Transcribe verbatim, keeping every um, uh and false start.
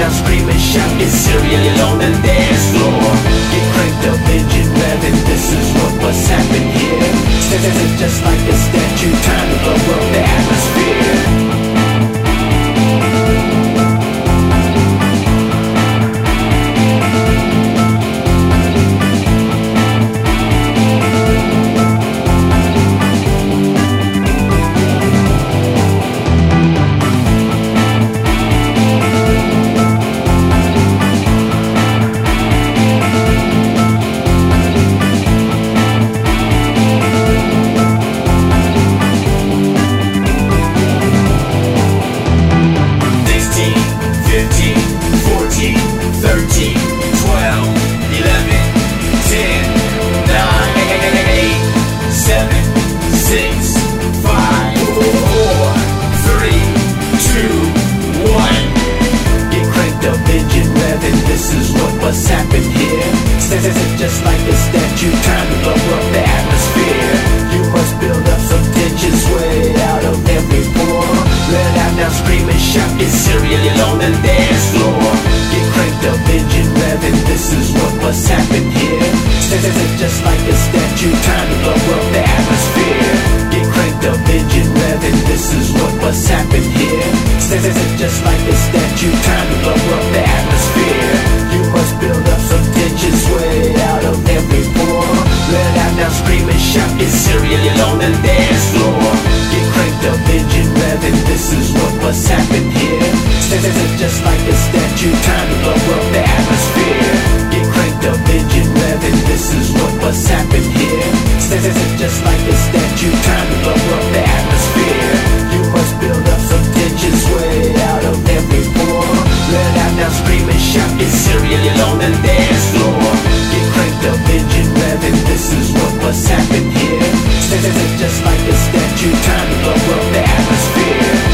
now scream and shout, get serious on the dance floor. Get cranked up, engine revving, this is what must happen here. Standing just like a statue, time to blow up the atmosphere. What's happened here? Standing just like a statue, time to blow up the atmosphere. You must build up some tensions way out of every pore. Let out now, scream and shout, get serious on the dance floor. Get cranked up, engine revving, this is what must happen here. Standing just like a statue, time to blow up the atmosphere. Get cranked up, engine revving, this is what must happen here. Standing just like a statue, time to blow up the atmosphere. You must build up some tensions way out of every pore. Let out now, scream and shout, get serious on the dance floor. Get cranked up, engine revving, this is what must happen here. Standing just like a statue, time to blow up the atmosphere. Get cranked up, engine revving, this is what must happen here. Standing just like a statue, time to blow up the atmosphere. You must build up some tensions way out of every pore. Let out now, scream and shout, get serious on the dance floor. Get cranked up, engine revving, this is what must happen here. Standing just like a statue, time to blow up the atmosphere.